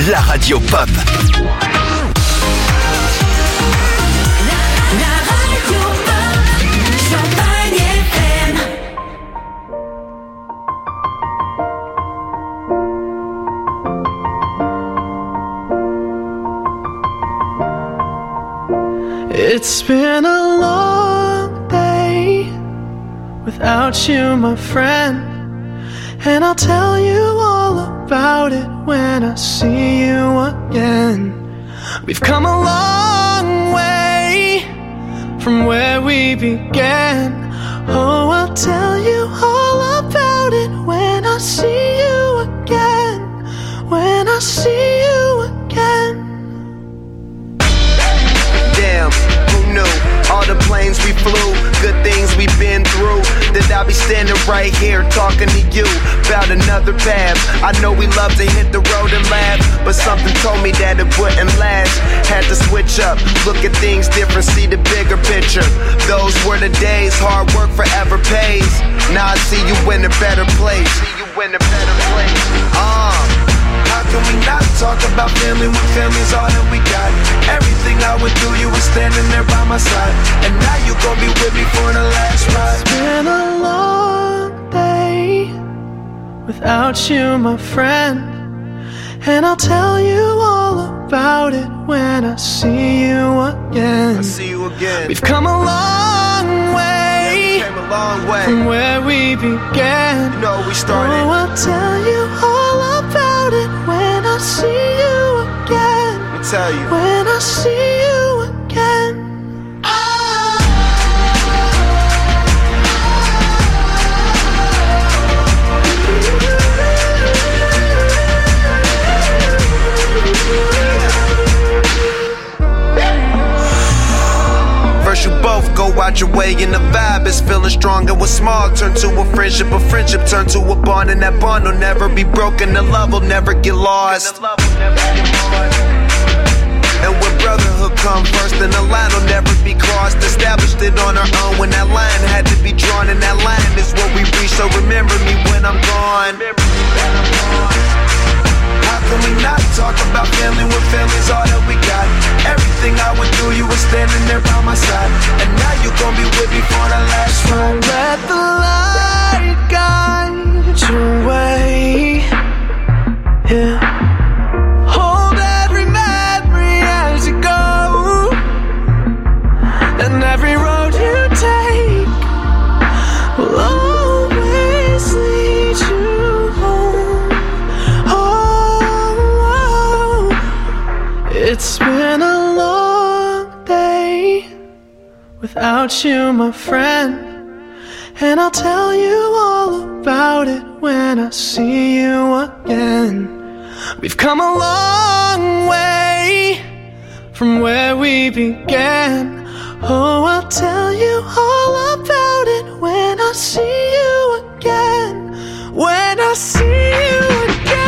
la radio pop. La radio pop, Champagne FM. It's been a long day without you, my friend, and I'll tell you all about it when I see you again. We've come a long way from where we began. Oh, I'll tell you all about it when I see you again. When I see you again. Damn, who knew? All the planes we flew, good things we've been through. That I'll be standing right here talking to you about another path. I know we love to hit the road and laugh, but something told me that it wouldn't last. Had to switch up, look at things different, see the bigger picture. Those were the days, hard work forever pays. Now I see you in a better place. How can we not talk about family when family's all that we got? Everything I went through, you were standing there by my side, and now you gon' be with me for the last ride. It's been a long day without you, my friend, and I'll tell you all about it when I see you again. I see you again. We've come a long way, yeah, we came a long way from where we began. You know we started. Oh, I'll tell you all about it when I see you again. Let me tell you. When I see you again. First you both go out your way and the vibe is feeling strong. And what's small turn to a friendship turn to a bond. And that bond will never be broken, the love will never get lost. And when brotherhood come first, then the line will never be crossed. Established it on our own when that line had to be drawn. And that line is what we reach, so remember me when I'm gone. How can we not talk about family when family's all that we got? Everything I went through, you were standing there by my side, and now you gon' be with me for the last ride. Let the light guide your way. Yeah. Hold every memory as you go, and every road you take will always lead you home. Oh, it's been a long day without you, my friend, and I'll tell you all about it when I see you again. We've come a long way from where we began. Oh, I'll tell you all about it when I see you again. When I see you again.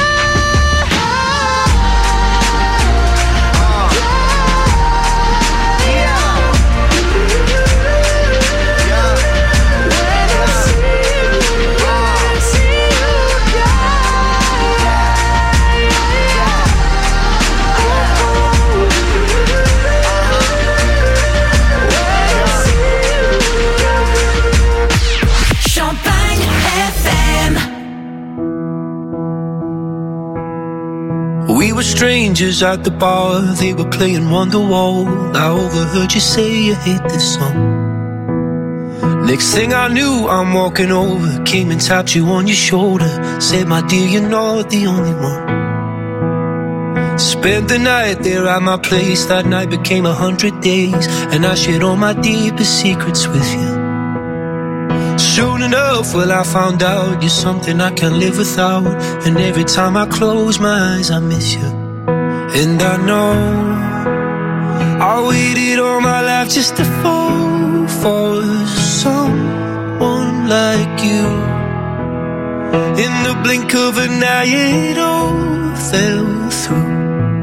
We were strangers at the bar, they were playing Wonderwall. I overheard you say you hate this song. Next thing I knew, I'm walking over, came and tapped you on your shoulder, said, my dear, you're not the only one. Spent the night there at my place, that night became 100 days, and I shared all my deepest secrets with you. Soon enough, well, I found out you're something I can't live without, and every time I close my eyes, I miss you. And I know I waited all my life just to fall for someone like you. In the blink of an eye, it all fell through.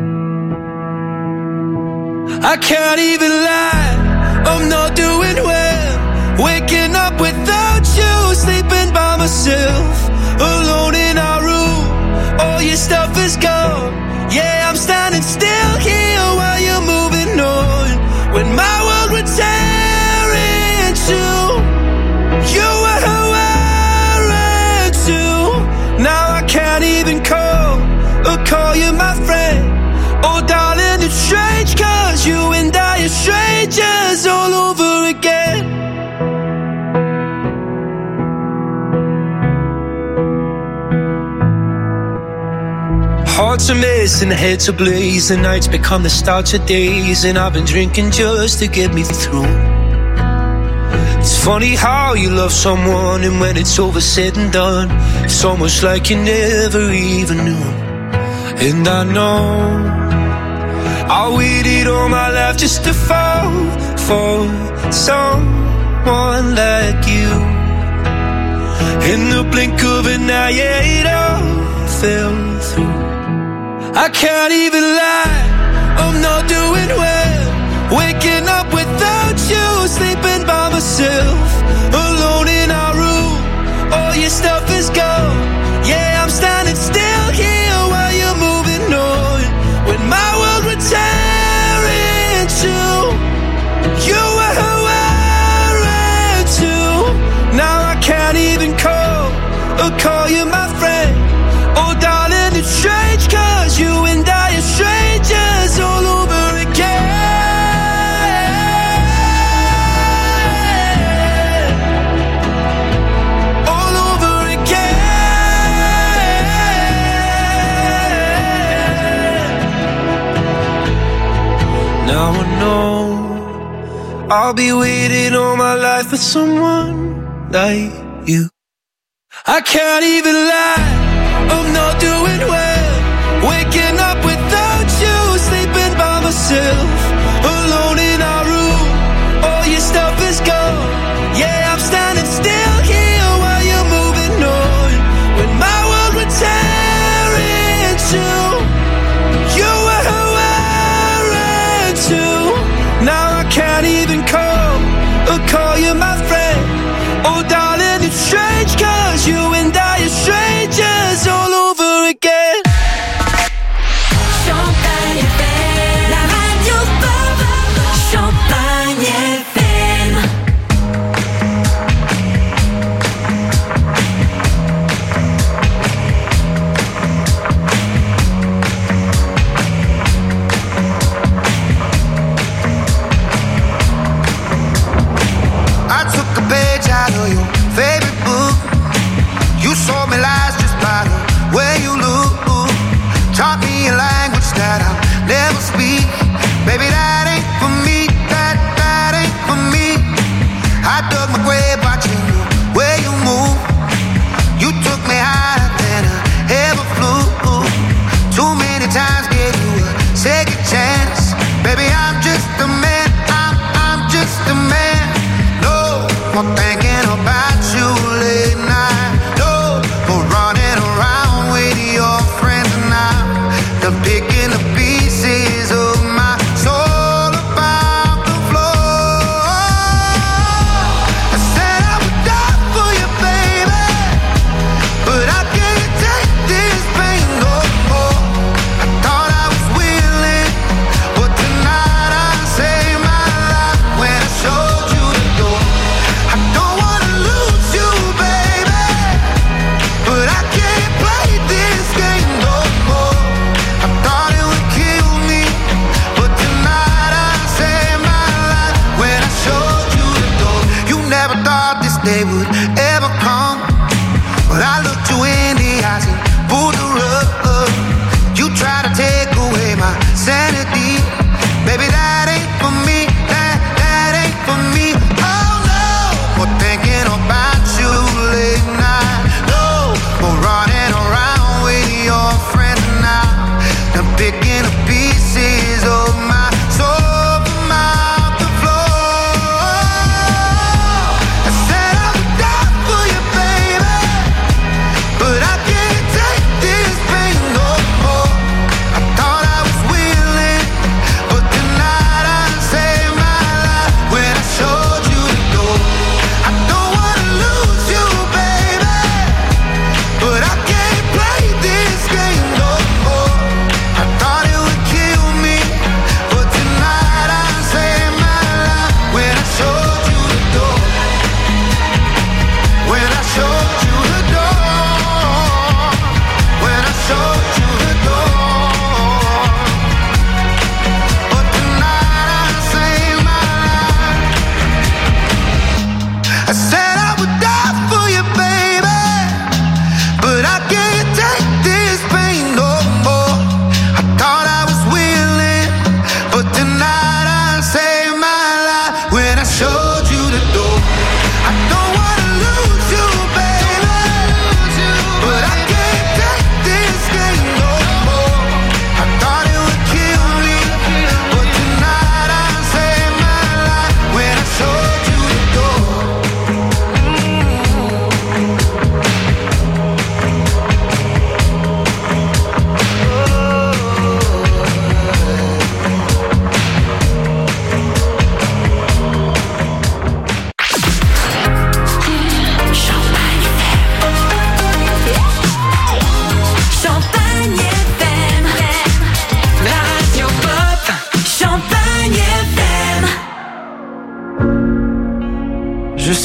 I can't even lie, I'm not doing well. Waking up without you, sleeping by myself, alone in our room. All your stuff is gone, Yeah, I'm standing still here while you're moving on. When my world would tear in two, you were who I ran to. Now I can't even call you my friend. Oh darling, it's strange, cause you and I are strangers all over again. Hearts are missing, heads are blaze. The nights become the start of days, and I've been drinking just to get me through. It's funny how you love someone, and when it's over said and done, it's almost like you never even knew. And I know I waited all my life just to fall for someone like you. In the blink of an eye, yeah, it all fell through. I can't even lie, I'm not doing well. Waking up without you, sleeping by myself, alone in our room, all your stuff is gone. Yeah, I'm standing still here while you're moving on. When my world would tear in two, you were who I ran to. Now I can't even call you my friend. Oh darling, it's strange, cause you and I are strangers all over again. All over again. Now I know I'll be waiting all my life for someone like you. I can't even lie, I'm not doing well. Waking up without you, sleeping by myself, alone in our room, all your stuff is gone. Yeah, I'm standing still here while you're moving on. When my world would tear in two, you were who I ran to. Now I can't even call you my friend. Oh darling, it's strange, cause you and I are strangers all over again. Champagne FM, la radio pop. Champagne FM. I took a page out of your favorite book. You saw me lies just by the way you look. Taught me a language that I'll never speak. Baby, that ain't for me. That ain't for me. I dug my grave watching the way you move. You took me higher than I ever flew. Too many times gave you a second chance. Baby, I'm just a man. I'm just a man. No more thinking about you late night. No more running around with your friends now. Done picking the pieces of my soul about the floor. I said I would die for you, baby, but I can't take this pain no more. I thought I was willing, but tonight I saved my life when I showed you the door. I don't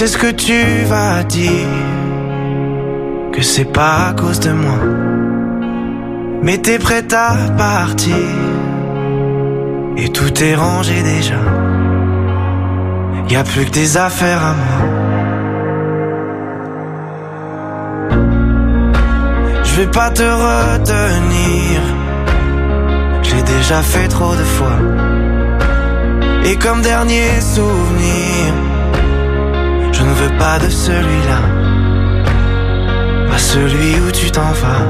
sais ce que tu vas dire, que c'est pas à cause de moi. Mais t'es prête à partir, et tout est rangé déjà. Y'a plus que des affaires à moi. Je vais pas te retenir, j'ai déjà fait trop de fois. Et comme dernier souvenir, je ne veux pas de celui-là, pas celui où tu t'en vas.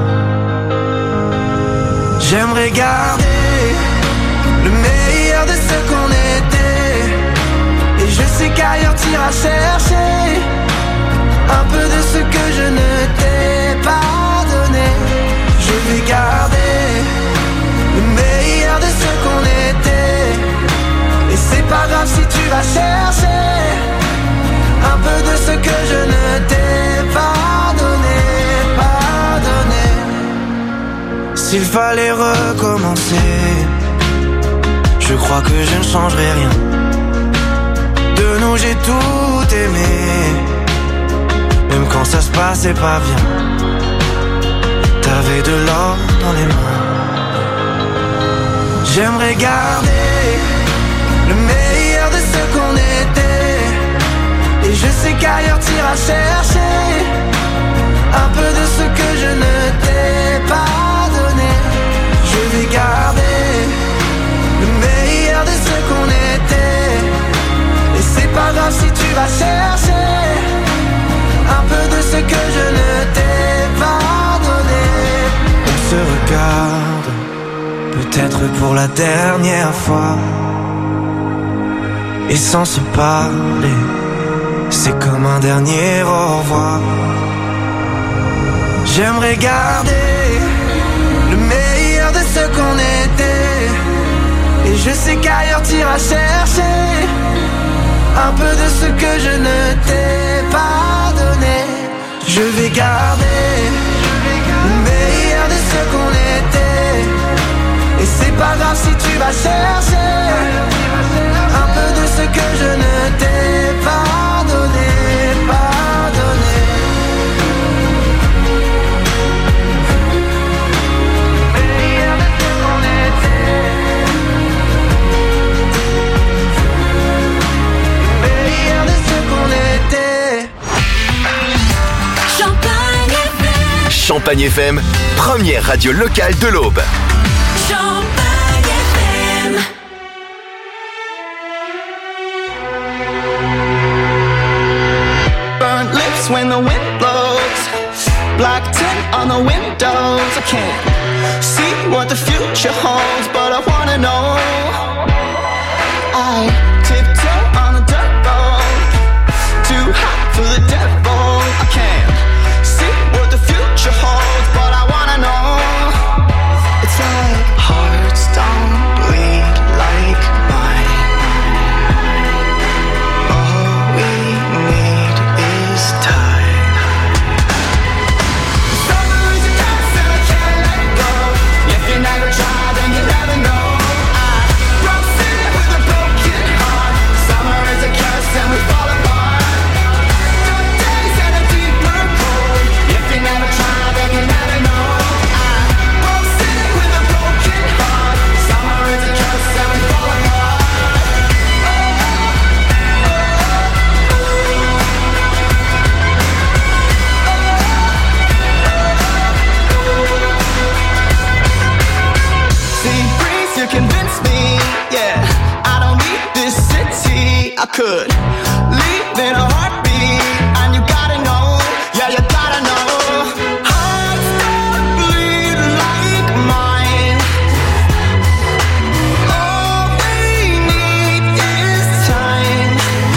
J'aimerais garder le meilleur de ce qu'on était, et je sais qu'ailleurs t'iras chercher un peu de ce que je ne t'ai pas donné. Je vais garder le meilleur de ce qu'on était, et c'est pas grave si tu vas chercher un peu de ce que je ne t'ai pas donné, pas donné. S'il fallait recommencer, je crois que je ne changerai rien. De nous j'ai tout aimé, même quand ça se passait pas bien. T'avais de l'or dans les mains. J'aimerais garder le meilleur de ce qu'on était, et je sais qu'ailleurs t'iras chercher un peu de ce que je ne t'ai pas donné. Je vais garder le meilleur de ce qu'on était, et c'est pas grave si tu vas chercher un peu de ce que je ne t'ai pas donné. On se regarde, peut-être pour la dernière fois, et sans se parler, c'est comme un dernier au revoir. J'aimerais garder le meilleur de ce qu'on était, et je sais qu'ailleurs t'iras chercher un peu de ce que je ne t'ai pas donné. Je vais garder le meilleur de ce qu'on était, et c'est pas grave si tu vas chercher un peu de ce que je ne t'ai pas donné, pas donné. Meilleur de ce qu'on était, meilleur de ce qu'on était. Champagne FM. Champagne FM, première radio locale de l'Aube. Champagne FM. Burnt lips when the wind blows, black tint on the windows. I can't see what the future holds, but I wanna know. I tiptoe on the dirt road, too hot for the devil. I can't see what the future holds, but I wanna know. It's like hearts don't bleed like mine. All we need is time. Summer is a curse and I can't let go. If you never try, then you never know. I broke city with a broken heart. Summer is a curse and we fall apart. Dark days and a deeper cold. If you never try, then you never know. I broke city with a broken heart. Summer is a curse and we fall apart. See, breeze, you convince me, yeah. I don't need this city. I could leave in a heartbeat, and you gotta know, yeah, you gotta know. Hearts don't bleed like mine. All we need is time.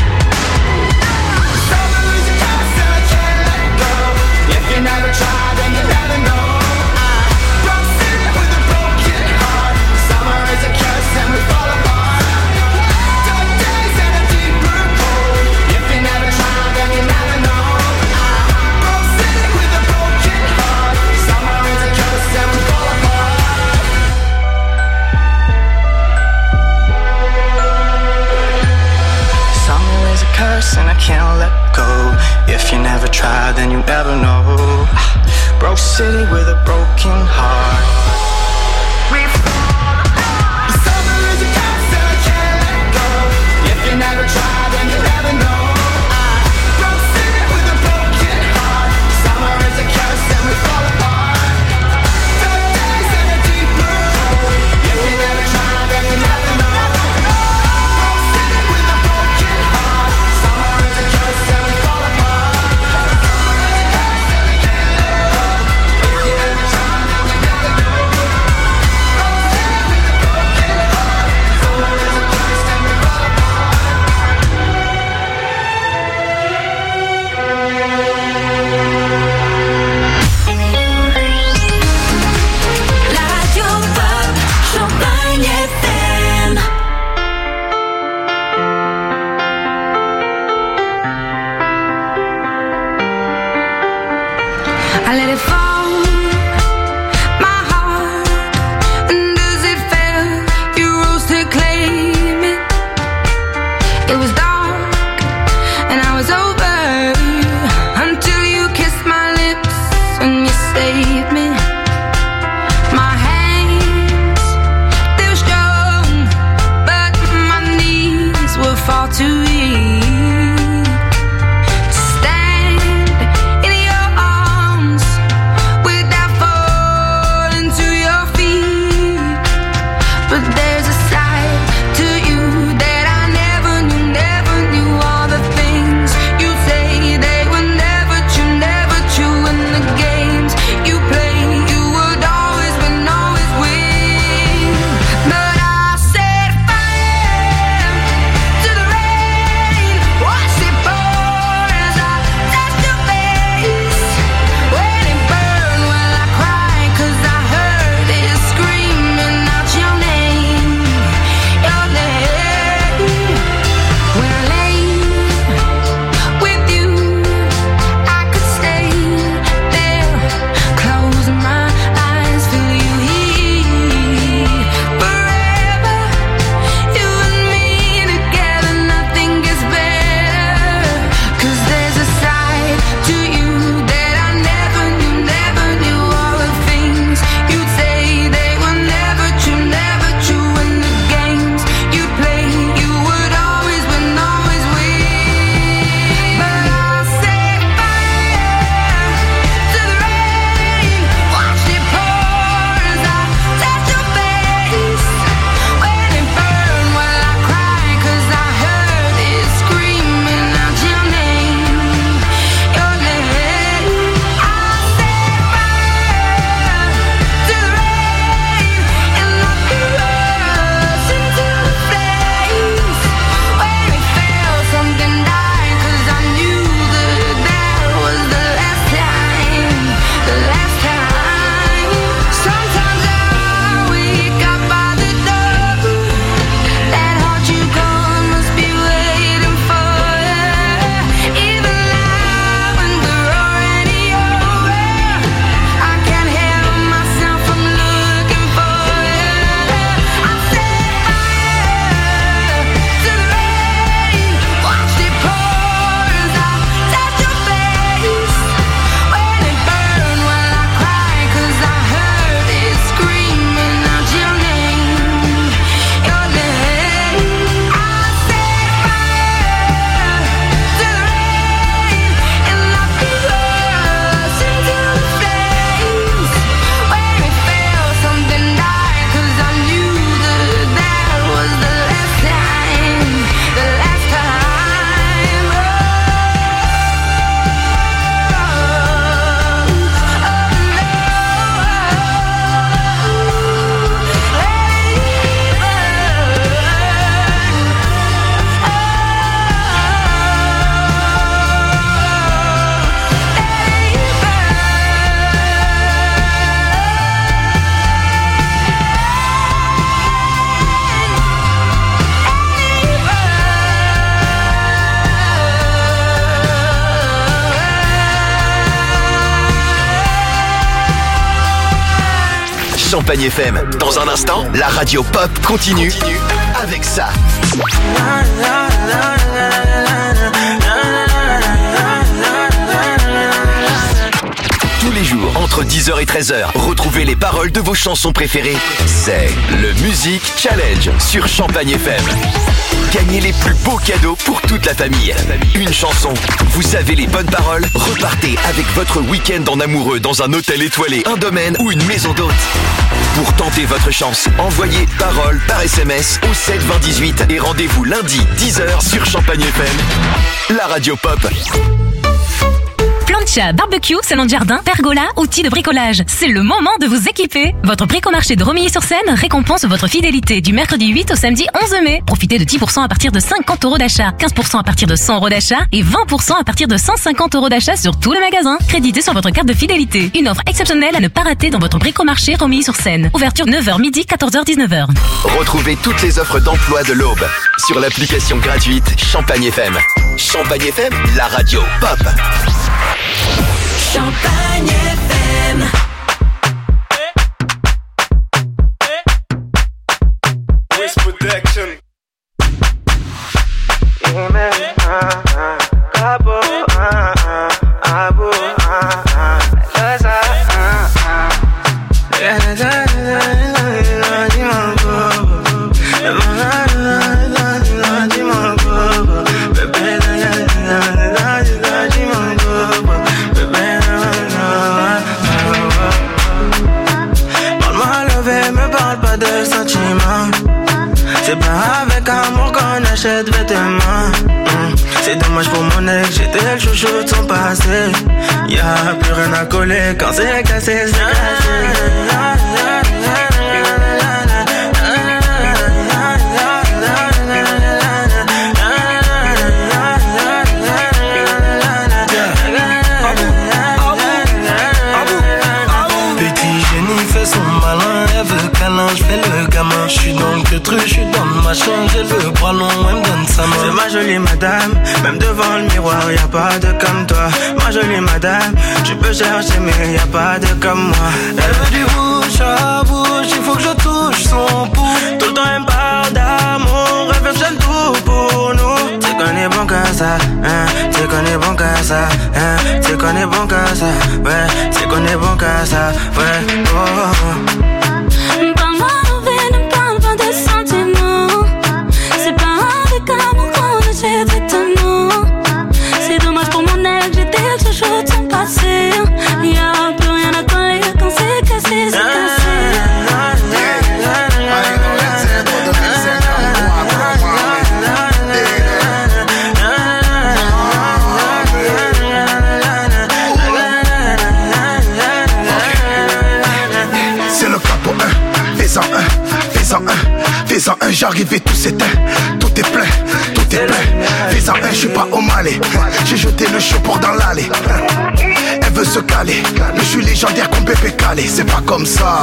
Summer is a curse and I can't let go. If you never try, then you never know. I broke city with a broken heart. Summer is a curse and we fall apart. Dark days and a deeper cold. If you never try, then you never know. I broke city with a broken heart. Summer is a curse and we fall apart. Summer is a curse and I can't let go. If you never try, then you never know. Broke city with a broken heart. Summer is a cancer, can't let go. If you never try, then you never know. Broke city with a broken heart. Summer is a curse and we fall apart. Dark days and a deep blue hole. If you never try, then you never know. Broke city with a broken heart. Summer is a curse and we fall apart. Summer is a curse and we can't let go. If you never try, then you never know. Broke city with a broken heart. Summer is a curse and we fall apart. Radio Pop, Champagne FM. I let it fall, my heart, and as it fell, you rose to claim it. It was dark, and I was over, until you kissed my lips, and you saved me. My hands, they were strong, but my knees were far too weak to stand in your arms without falling to your feet. But there's a side to you that I never knew. All the things you say, they were never true. And the games you play, you would always win, always win. But I set fire to the rain, watched it pour as I touched your face. When it burned, well I cried 'cause I heard it screaming out your name, your name. When I lay with you, I could stay there, close my eyes, feel you here forever. You and me together, nothing gets better. 'Cause there's a side to you that I never knew. All the things you'd say, they were never true. And the games you play, you would always win, always win. But I set fire to the rain, watched it pour as I touched your face. When it burned, well I cried 'cause I heard it screaming out your name, your name. I set fire to the rain, and I burst into the flames. When it fell, something died 'cause I knew that was the last time, the last time. Sometimes I wake up by the door, that heart you gone must be waiting for you. Even now when we're already over, I can't help myself from looking for you. I set fire to the rain, watched it pour as I touched your face. When it burned, well I cried 'cause I heard it screaming out your name, your name. I set fire to the rain, and I burst into the flames. When it fell, something died 'cause I knew that was the last time, the last time. Champagne FM. Dans un instant, la radio pop continue avec ça. Entre 10h et 13h, retrouvez les paroles de vos chansons préférées. C'est le Music Challenge sur Champagne FM. Gagnez les plus beaux cadeaux pour toute la famille. Une chanson, vous savez les bonnes paroles, repartez avec votre week-end en amoureux dans un hôtel étoilé, un domaine ou une maison d'hôte. Pour tenter votre chance, envoyez paroles par SMS au 7 20 18 et rendez-vous lundi 10h sur Champagne FM, la radio pop. Plancha, barbecue, salon de jardin, pergola, outils de bricolage. C'est le moment de vous équiper. Votre bricomarché de Romilly-sur-Seine récompense votre fidélité du mercredi 8 au samedi 11 mai. Profitez de 10% à partir de 50 € d'achat, 15% à partir de 100 € d'achat et 20% à partir de 150 € d'achat sur tout le magasin. Crédité sur votre carte de fidélité. Une offre exceptionnelle à ne pas rater dans votre bricomarché Romilly-sur-Seine. Ouverture 9h midi, 14h 19h. Retrouvez toutes les offres d'emploi de l'Aube sur l'application gratuite Champagne FM. Champagne FM, la radio pop. Champagne FM. Wiz Protection. C'est pas avec amour qu'on achète vêtements. C'est dommage pour mon ex, j'étais le chouchou de son passé. Y'a plus rien à coller quand c'est cassé, c'est cassé. Je fais le gamin, je suis dans le truc, je suis dans le machin, j'ai le bras long, elle me donne sa main. C'est ma jolie madame, même devant le miroir, y'a pas de comme toi. Ma jolie madame, tu peux chercher mais y'a pas de comme moi. Elle veut du bouche à bouche, il faut que je touche son pouls. Tout le temps elle me parle d'amour, elle veut que j'aime tout pour nous. C'est qu'on est bon qu'à ça, hein, c'est qu'on est bon qu'à ça, hein, c'est qu'on est bon qu'à ça, ouais, c'est qu'on est bon qu'à ça, ouais, oh. C'est dommage pour mon ex, j'étais le chouchou de son passé. Y'a plus rien à coller quand c'est cassé, c'est cassé. C'est le capo 1, fais-en un, fais-en un, fais-en un, j'arrive et tout s'éteint, tout est plein. Fais-en un, je suis pas au Malais. J'ai jeté le chaud pour dans l'allée. Elle veut se caler, mais je suis légendaire comme bébé calé. C'est pas comme ça.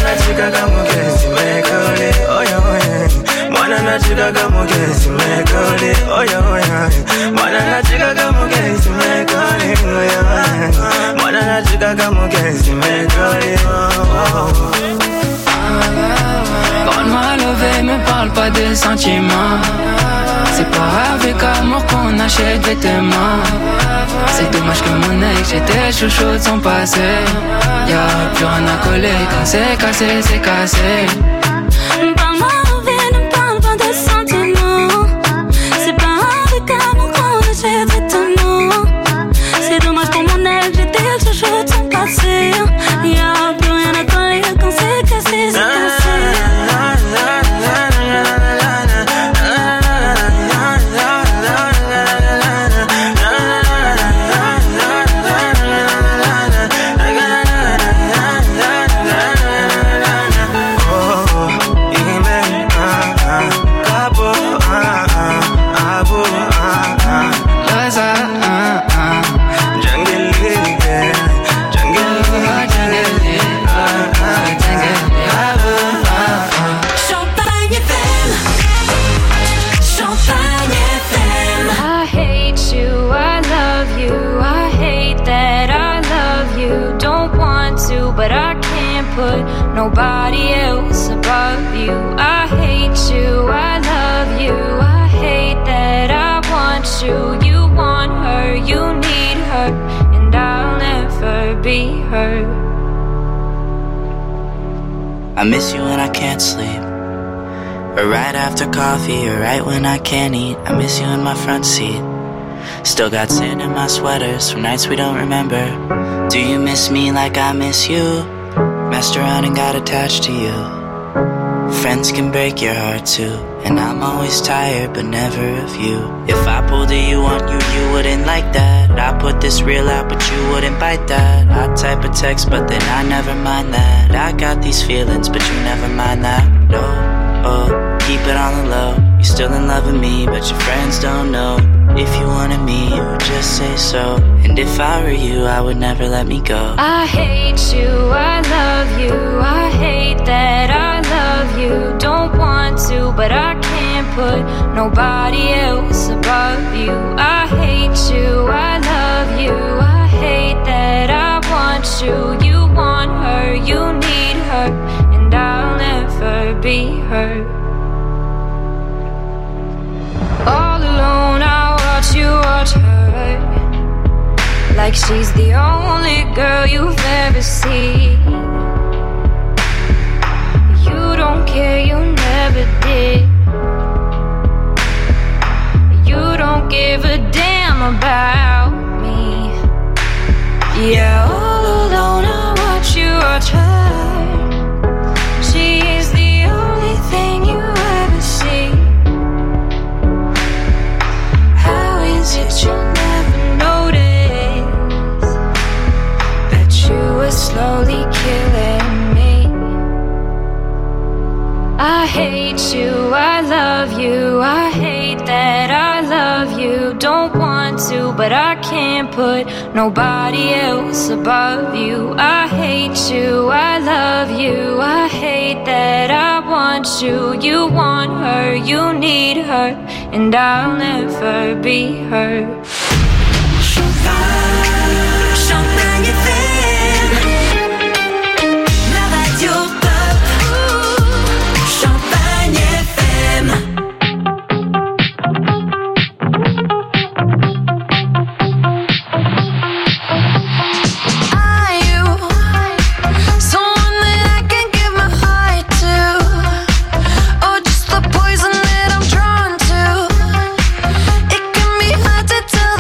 Quand m'a levé, me parle pas des sentiments. C'est pas avec amour qu'on achète vêtements. C'est dommage que mon ex, j'étais chouchou de son passé. Y'a plus rien à coller quand c'est cassé, c'est cassé. Parle-moi envie, ne parle pas de sentiments. C'est pas avec amour qu'on achète vêtements. C'est dommage pour mon ex, j'étais le chouchou de son passé. Y'a plus rien à coller quand c'est cassé, c'est cassé. miss you when I can't sleep, or right after coffee, or right when I can't eat. I miss you in my front seat. Still got sand in my sweaters from nights we don't remember. Do you miss me like I miss you? Messed around and got attached to you. Friends can break your heart too, and I'm always tired but never of you. If I pulled a you on you, you wouldn't like that. I put this reel out but you wouldn't bite that. I type a text but then I never mind that. I got these feelings but you never mind that. No, oh, keep it on the low. You're still in love with me but your friends don't know. If you wanted me, you would just say so. And if I were you, I would never let me go. I hate you, I love you. I hate that I love you. Don't want to, but I can't put nobody else above you. I hate you, I love you. I hate that I want you. You want her, you need her, and I'll never be her. All alone, I watch you watch her, like she's the only girl you've ever seen. You don't care, you never did. You don't give a damn about me. Yeah, all alone I watch you watch her. She is the only thing you ever see. How is it you never notice that you were slowly killing me? I hate you, I love you. I hate that I love you. Don't want to, but I can't put nobody else above you. I hate you, I love you. I hate that I want you. You want her, you need her, and I'll never be her. Champagne FM, la radio pop. Champagne FM. Are you someone that I can give my heart to, or just the poison that I'm drawn to? It can be hard to tell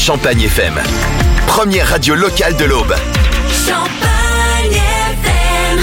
Champagne FM. Première radio locale de l'Aube. Champagne FM.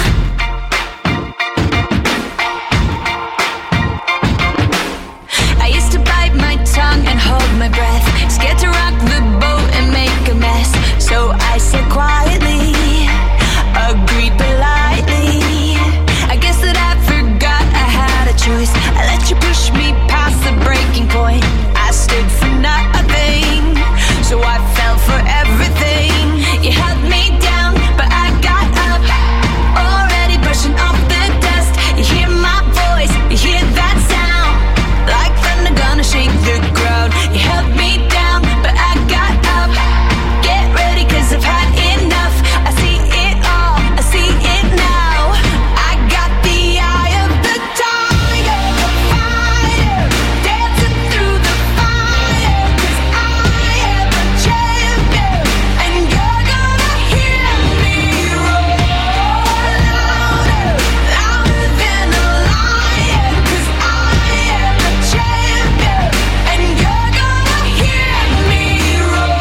I used to bite my tongue and hold my breath, scared to rock the boat and make a mess. So I said quietly, agreed politely. I guess that I forgot I had a choice. I let you push me past the breaking point. I stood for nothing, so I fell for everything. You held me down, but I got up, already brushing off the dust. You hear my voice, you hear that sound, like thunder gonna shake the ground. You held me down, but I got up. Get ready, 'cause I've had enough. I see it all, I see it now. I got the eye of the tiger, the fighter, dancing through the fire. 'Cause I am a champion, and you're gonna hear me roar louder, louder than a lion. 'Cause I am a champion, and you're gonna hear me roar.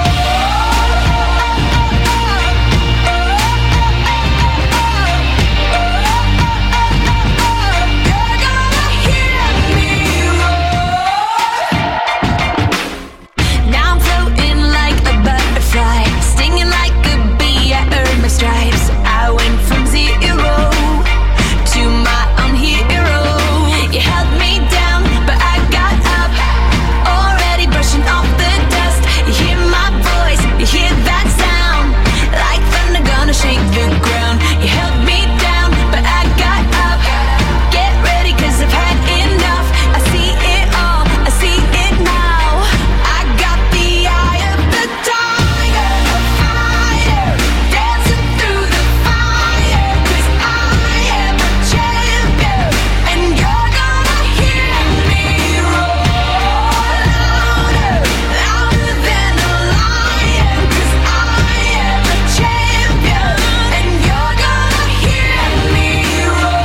You're gonna hear me roar. Now I'm floating like a butterfly, stinging like a bee. I earned my stripes. I went from zero to my own hero. You held me down, but I got up, already brushing off the dust. You hear my voice, you hear that sound, like thunder gonna shake the ground. You held me down, but I got up. Get ready, 'cause I've had enough. I see it all, I see it now. I got the eye of the tiger, the fighter, dancing through the fire. 'Cause I am a champion, and you're gonna hear me roar louder, louder than a lion. 'Cause I am a champion, and you're gonna hear me roar.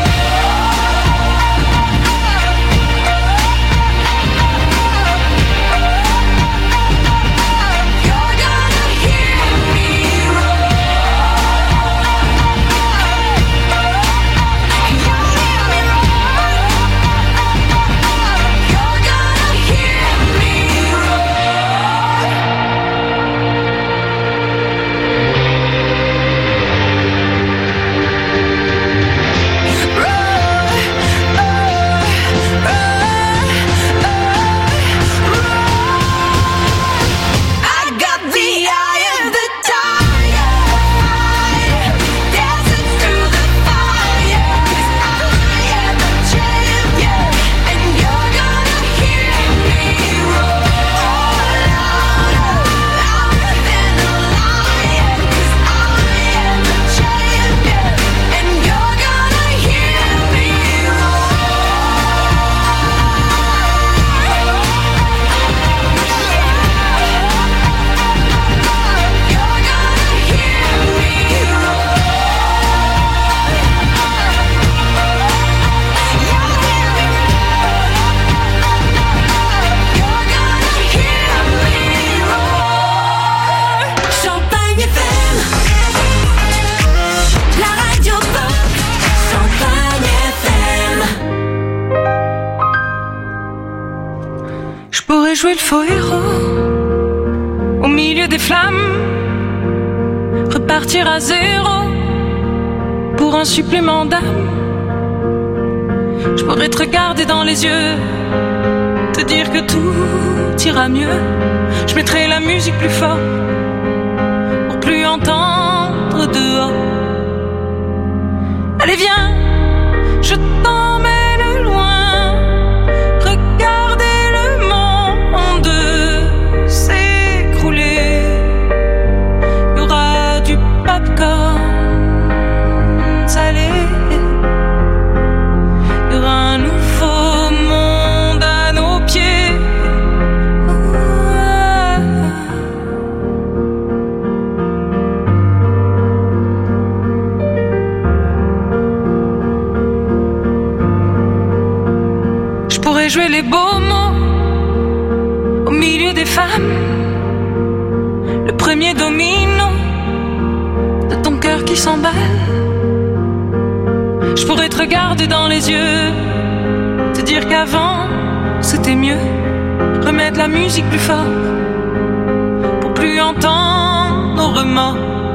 You're gonna hear me roar. You're gonna hear me I got the eye of the tiger, dancing through the fire. 'Cause I am a champion, and you're gonna hear me roar louder, louder than a lion. 'Cause I am a champion, and you're gonna hear me roar. You're gonna hear me roar. Champagne FM. La radio pop. Champagne FM. Je pourrais jouer le faux héros au milieu des flammes, repartir à zéro pour un supplément d'âme. Je pourrais te regarder dans les yeux, te dire que tout ira mieux. Je mettrai la musique plus fort pour plus entendre dehors. Allez viens, je t'emmène loin. Regardez le monde s'écrouler. Il y aura du popcorn salé. Il y aura un nouveau monde à nos pieds. Je pourrais jouer les beaux mots au milieu des femmes, s'emballe. Je pourrais te regarder dans les yeux, te dire qu'avant c'était mieux. Remettre la musique plus fort pour plus entendre nos remords.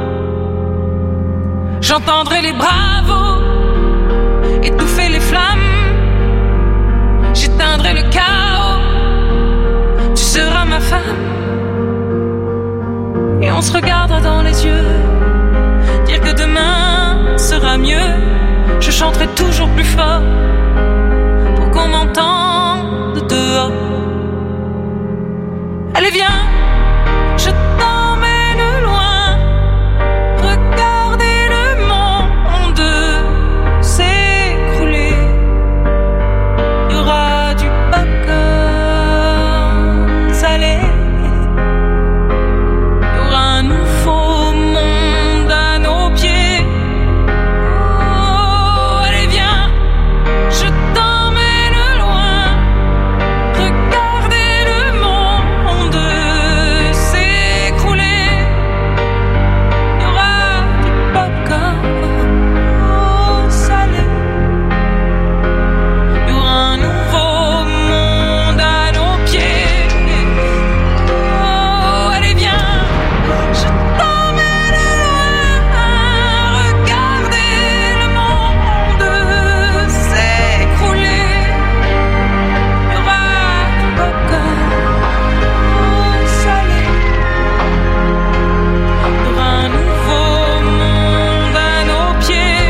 J'entendrai les bravos étouffer les flammes. J'éteindrai le chaos. Tu seras ma femme. Et on se regardera dans les yeux, dire que demain sera mieux. Je chanterai toujours plus fort pour qu'on m'entende dehors. Allez viens, je t'emmène loin. Regardez le monde s'écrouler. Il y aura du popcorn salé. Il y aura un nouveau monde à nos pieds. Oh, allez viens, je t'emmène loin. Regardez le monde s'écrouler. Il y aura du popcorn salé. Il y aura un nouveau monde à nos pieds. Oh, allez viens, je t'emmène loin. Regardez le monde s'écrouler. Il y aura du popcorn salé. Il y aura un nouveau monde à nos pieds.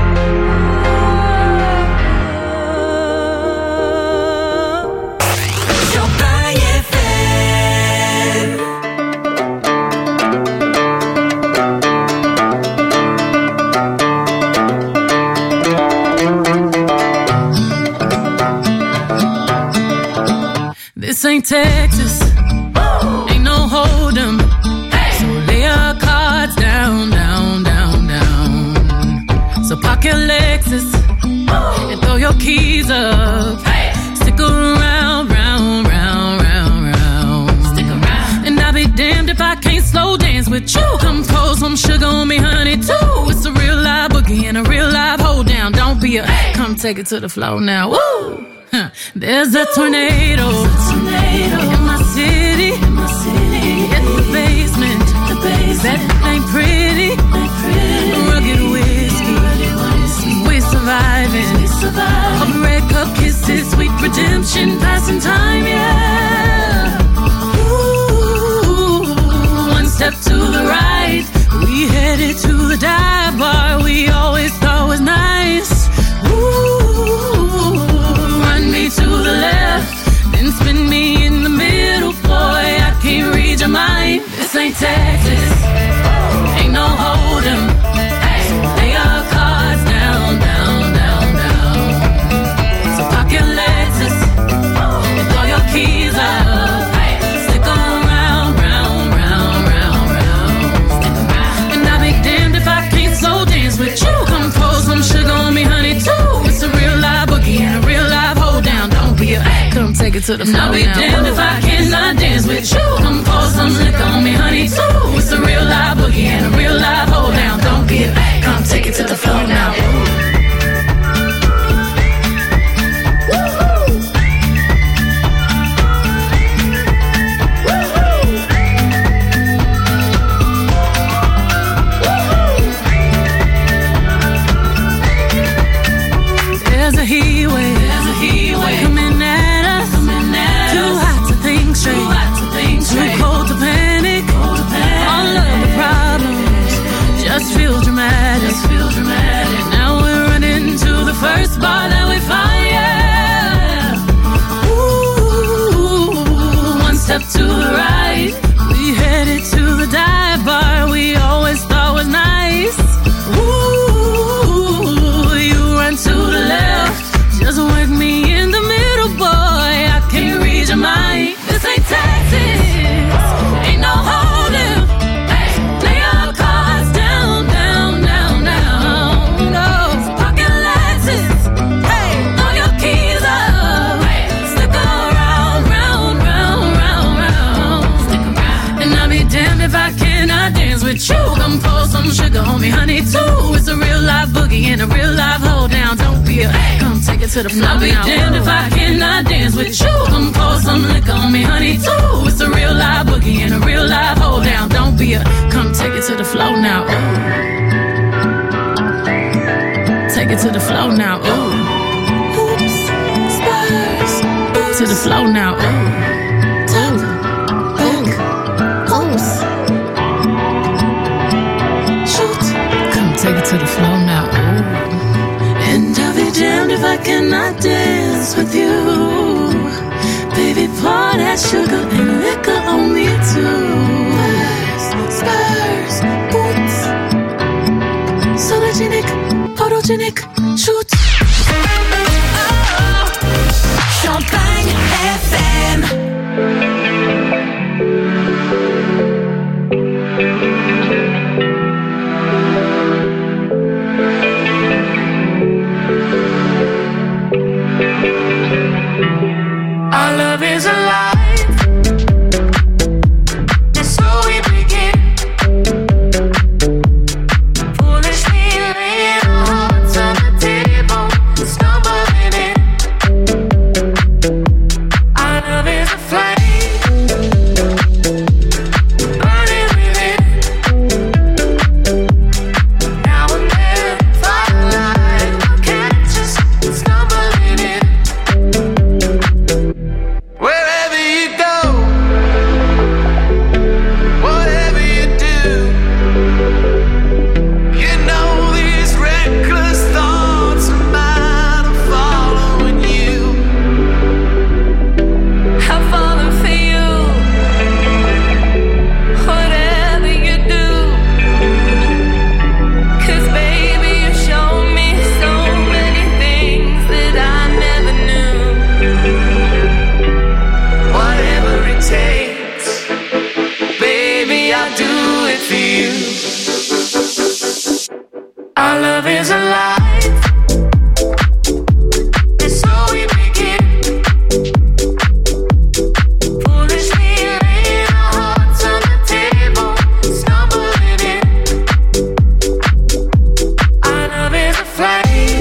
Champagne FM. This ain't Texas, ain't no hold'em. So lay your cards down, down, down, down. So park your Lexus and throw your keys up. Stick around, round, round, round, round. Stick around. And I'll be damned if I can't slow dance with you. Come pour some sugar on me, honey, too. It's a real live boogie and a real live hold down. Don't be a come take it to the floor now. Woo! Huh. There's a tornado in my city. In the basement. That ain't pretty. Rugged whiskey. We're surviving. Of red cup kisses, sweet redemption, passing time, yeah. Ooh, one step to the right, we headed to the dive bar we always thought was nice. Ooh, run me to the left, then spin me in the middle, boy, I can't read your mind. This ain't Texas, ain't no hold'em. So lay your cards down, down, down, down. So park your Lexus and throw your keys up. Stick around, round, round, round, round. And I'll be damned if I can't slow dance with you. Come pour some sugar on me, honey, too. It's a real live boogie and a real live hold down. Don't be a come take it to the floor. I'll be damned if I cannot dance with you. Come pour some liquor on me, honey, too. It's a real live boogie and a real live hold down. Don't be a come take it to the floor now. There's a heat wave coming at us. Too hot to think with you. Come pour some sugar on me, honey, too. It's a real live boogie and a real live hold down. Don't be a come take it to the floor. I'll be damned if I cannot dance with you. Come pour some liquor on me, honey, too. It's a real live boogie and a real live hold down. Don't be a come take it to the floor now. Ooh. Take it to the floor now. Ooh. Oops, spurs. To the floor now. Ooh. Take it to the floor now. Ooh. And I'll be damned if I cannot dance with you. Baby, pour that sugar and liquor on me too. Spurs, boots. Sologenic, photogenic, shoot. Oh, Champagne FM. Our love is alive, and so we begin. Foolishly laying our hearts on the table, stumbling in. Our love is a flame, burning within. Now and then, firelight will catch us stumbling in. Wherever you go, whatever you do, you know these reckless thoughts of mine are following you. I'm falling for you. Whatever you do, 'cause baby, you show me so many things that I never knew. Whatever it takes, baby, I'll do it for you. Our love is alive, and so we begin. Foolishly laying our hearts on the table, stumbling in. Our love is a flame,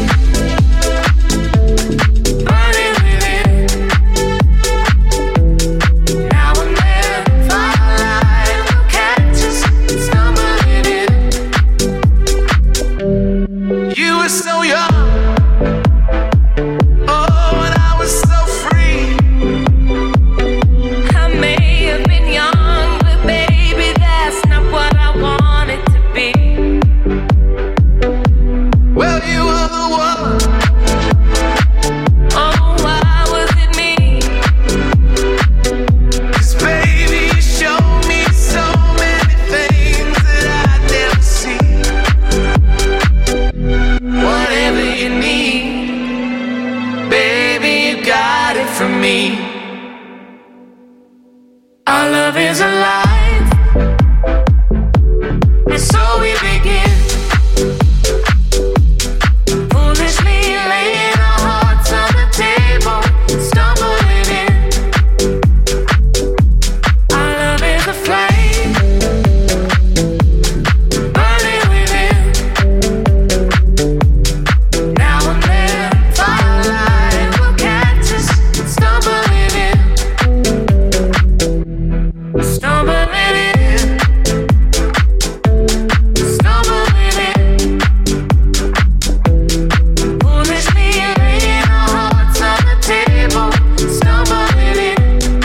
burning within. Now and then, firelight will catch us stumbling in. You were so young, oh, and I was so free. I may have been young, but baby, that's not what I wanted to be. Well, you were the one. Oh, why was it me? 'Cause baby, you showed me so many things that I'd never seen. Whatever you need, baby, you got it from me. Our love is alive, and so we begin. Foolishly laying our hearts on the table, stumbling in. Our love is a flame, burning within. Now and then, firelight will catch us stumbling in. Stumbling in. Stumbling in. Foolishly laying our hearts on the table, stumbling in.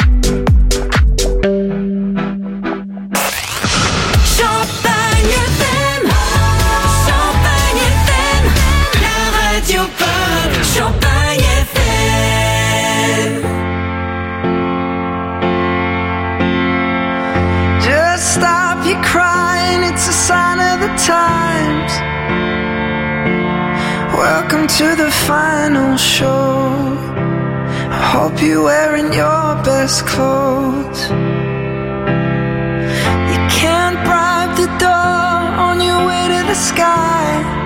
Champagne FM, Champagne FM, la radio pop, Champagne FM. Just stop your crying, it's a sign of the times. Welcome to the final show. I hope you're wearing your best clothes. You can't bribe the door on your way to the sky.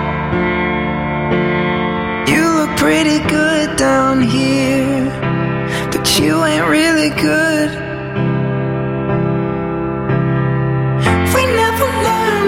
You look pretty good down here, but you ain't really good. We never learned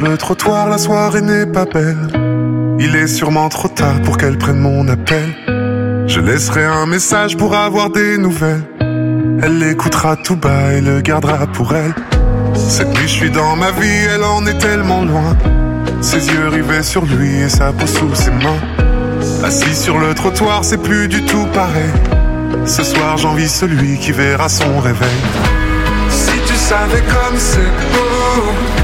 le trottoir, la soirée n'est pas belle. Il est sûrement trop tard pour qu'elle prenne mon appel. Je laisserai un message pour avoir des nouvelles. Elle l'écoutera tout bas et le gardera pour elle. Cette nuit je suis dans ma vie, elle en est tellement loin. Ses yeux rivés sur lui et sa peau sous ses mains. Assis sur le trottoir, c'est plus du tout pareil. Ce soir j'envie celui qui verra son réveil. Si tu savais comme c'est beau,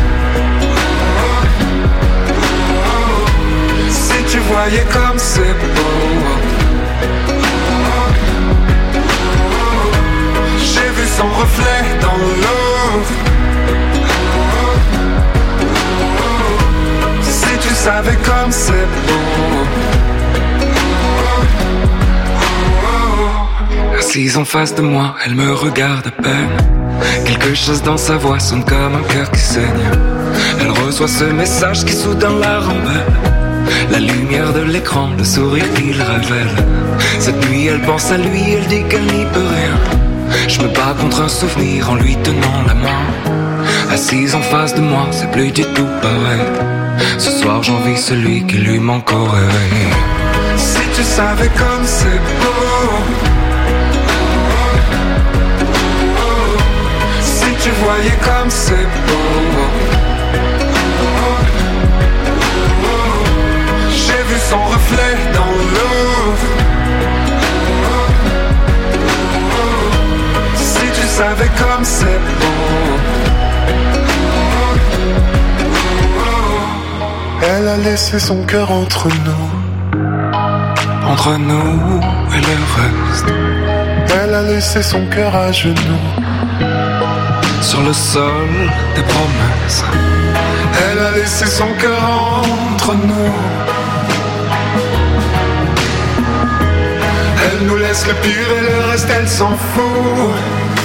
si tu voyais comme c'est beau. J'ai vu son reflet dans l'eau. Si tu savais comme c'est beau. Assise en face de moi, elle me regarde à peine. Quelque chose dans sa voix sonne comme un cœur qui saigne. Elle reçoit ce message qui soudain la rembelle. La lumière de l'écran, le sourire qu'il révèle. Cette nuit elle pense à lui, elle dit qu'elle n'y peut rien. Je me bats contre un souvenir en lui tenant la main. Assise en face de moi, c'est plus du tout pareil. Ce soir j'envie celui qui lui manque au réveil. Si tu savais comme c'est beau. Si tu voyais comme c'est beau. J'ai vu son reflet dans l'eau. Si tu savais comme c'est beau. Elle a laissé son cœur entre nous. Entre nous et le reste. Elle a laissé son cœur à genoux. Sur le sol des promesses. Elle a laissé son cœur entre nous. Elle nous laisse le pire et le reste elle s'en fout.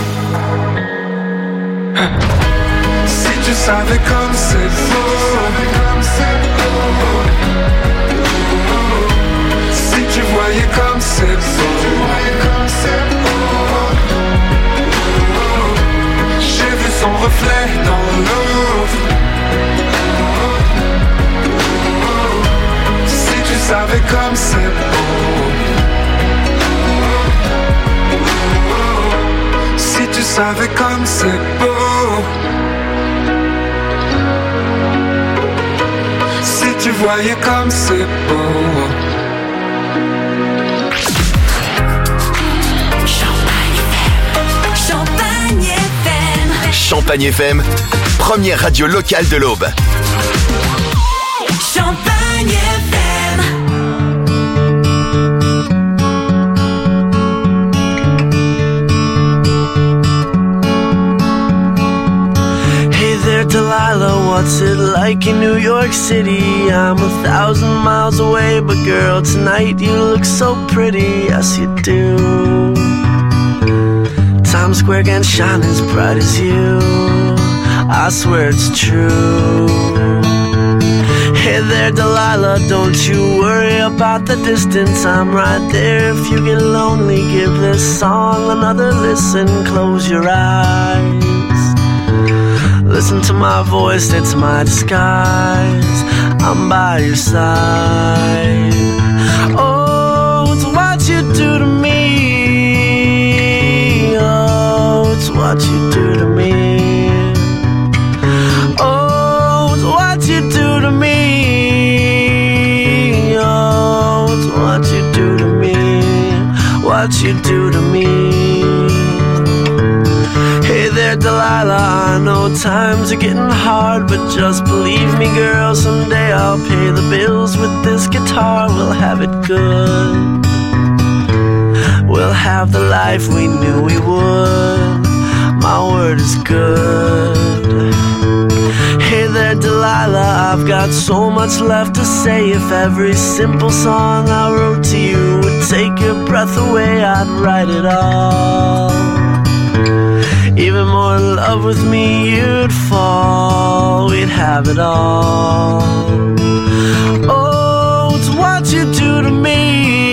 Si tu savais comme c'est beau. Si tu voyais comme c'est beau. J'ai vu son reflet dans l'eau. Si tu savais comme c'est beau. Si tu savais comme c'est beau. Si tu voyais comme c'est beau. Champagne FM, première radio locale de l'Aube. Champagne FM. Hey there, Delilah, what's it like in New York City? I'm 1,000 miles away, but girl, tonight you look so pretty, yes you do. Times Square can't shine as bright as you, I swear it's true. Hey there, Delilah, don't you worry about the distance, I'm right there. If you get lonely, give this song another listen. Close your eyes, listen to my voice, it's my disguise. I'm by your side. Oh, it's what you do to me. Oh, it's what you do to me. Oh, it's what you do to me. Oh, it's what you do to me. What you do to me. Hey there, Delilah, I know times are getting hard, but just believe me, girl, someday I'll pay the bills with this guitar. We'll have it good. We'll have the life we knew we would. My word is good. Hey there, Delilah, I've got so much left to say. If every simple song I wrote to you would take your breath away, I'd write it all. Even more in love with me you'd fall. We'd have it all. Oh, it's what you do to me.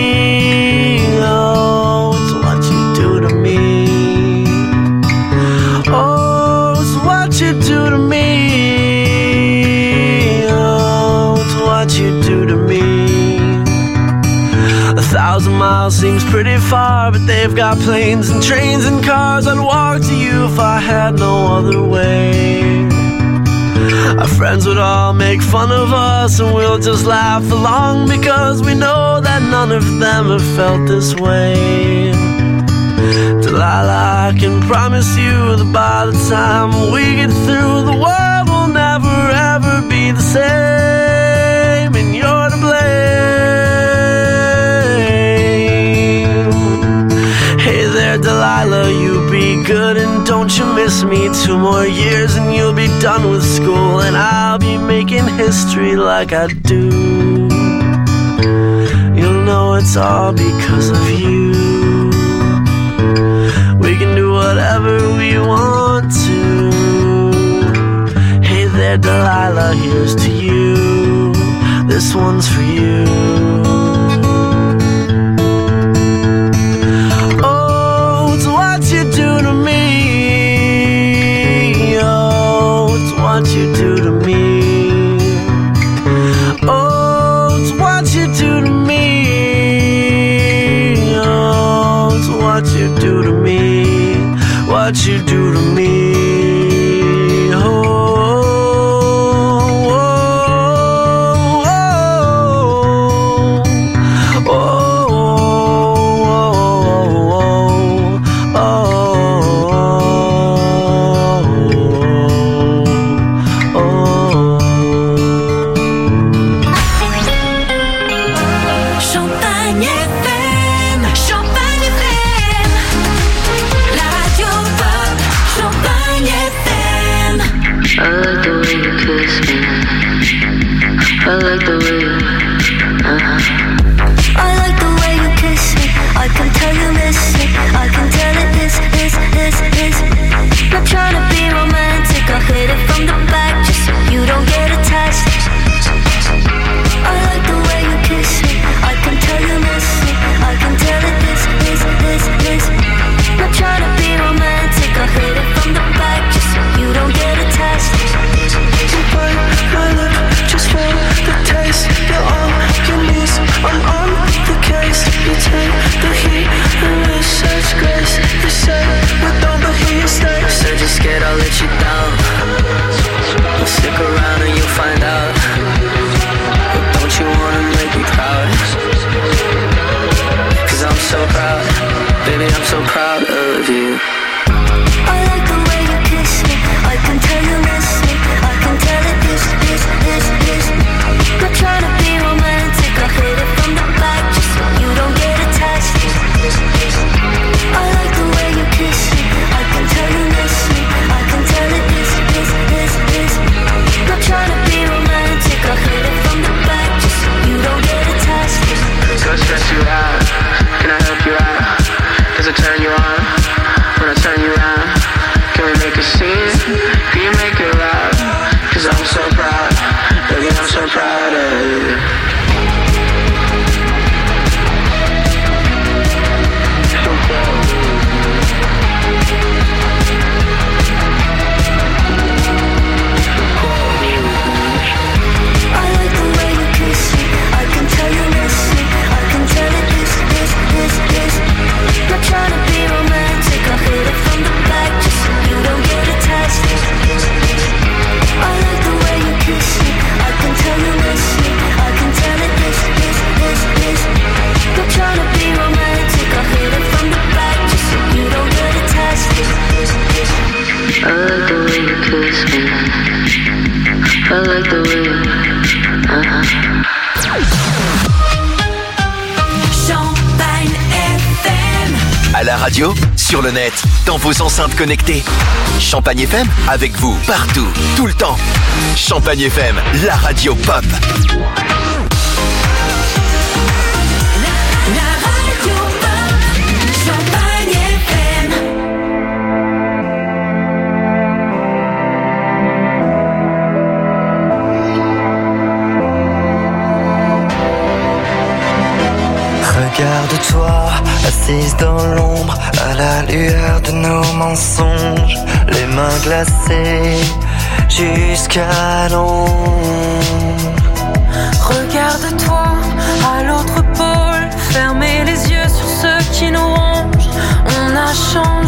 Oh, it's what you do to me. Oh, it's what you do to me. 1,000 miles seems pretty far, but they've got planes and trains and cars. I'd walk to you if I had no other way. Our friends would all make fun of us, and we'll just laugh along, because we know that none of them have felt this way. Delilah, I can promise you that by the time we get through, the world will never ever be the same, and you're to blame. Hey there, Delilah, you be good and don't you miss me. 2 more years and you'll be done with school, and I'll be making history like I do. You'll know it's all because of you. We can do whatever we want to. Hey there, Delilah, here's to you. This one's for you. Oh, it's what you do to me. Oh, it's what you do to me. Oh, it's what you do to me. Oh, it's what you do to me. What you do to me. À la radio, sur le net, dans vos enceintes connectées. Champagne FM, avec vous, partout, tout le temps. Champagne FM, la radio pop. Regarde-toi, assise dans l'ombre, à la lueur de nos mensonges, les mains glacées jusqu'à l'ombre. Regarde-toi, à l'autre pôle, fermé chance.